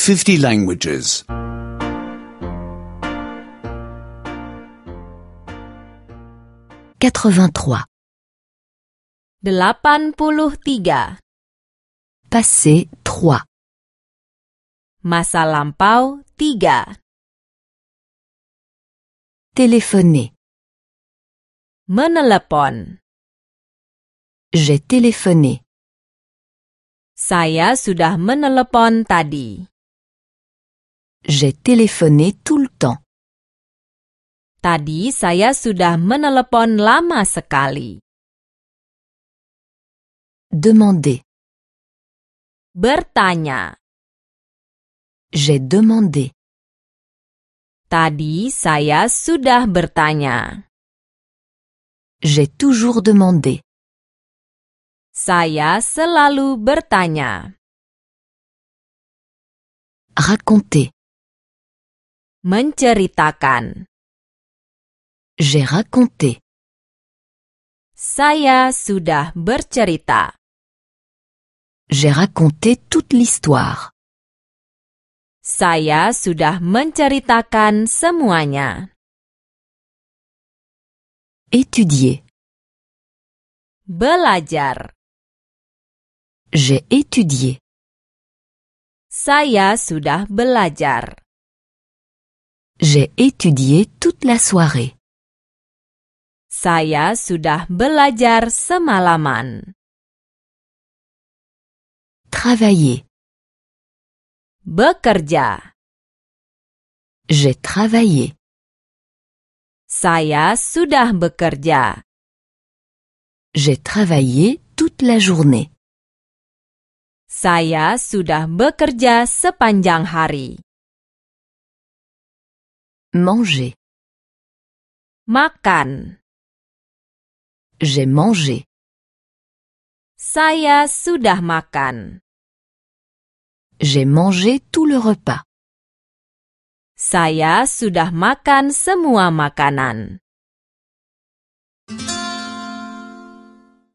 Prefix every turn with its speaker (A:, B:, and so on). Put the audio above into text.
A: 50 languages.
B: 83.
C: 83.
B: Passé 3.
C: Masa lampau 3.
B: Téléphoner.
C: Menelepon.
B: J'ai téléphoné.
C: Saya sudah menelepon tadi.
B: J'ai téléphoné tout le temps.
C: Tadi saya sudah menelepon lama sekali.
B: Demander.
C: Bertanya.
B: J'ai demandé.
C: Tadi saya sudah bertanya.
B: J'ai toujours demandé.
C: Saya selalu bertanya.
B: Raconter.
C: Menceritakan.
B: J'ai raconté.
C: Saya sudah bercerita.
B: J'ai raconté toute l'histoire.
C: Saya sudah menceritakan semuanya.
B: Étudier.
C: Belajar.
B: J'ai étudié.
C: Saya sudah belajar.
B: J'ai étudié toute la soirée.
C: Saya sudah belajar semalaman.
B: Travailler.
C: Bekerja.
B: J'ai travaillé.
C: Saya sudah bekerja.
B: J'ai travaillé toute la journée.
C: Saya sudah bekerja sepanjang hari.
B: Manger.
C: Makan.
B: J'ai mangé.
C: Saya sudah makan.
B: J'ai mangé tout le repas.
C: Saya sudah makan semua makanan.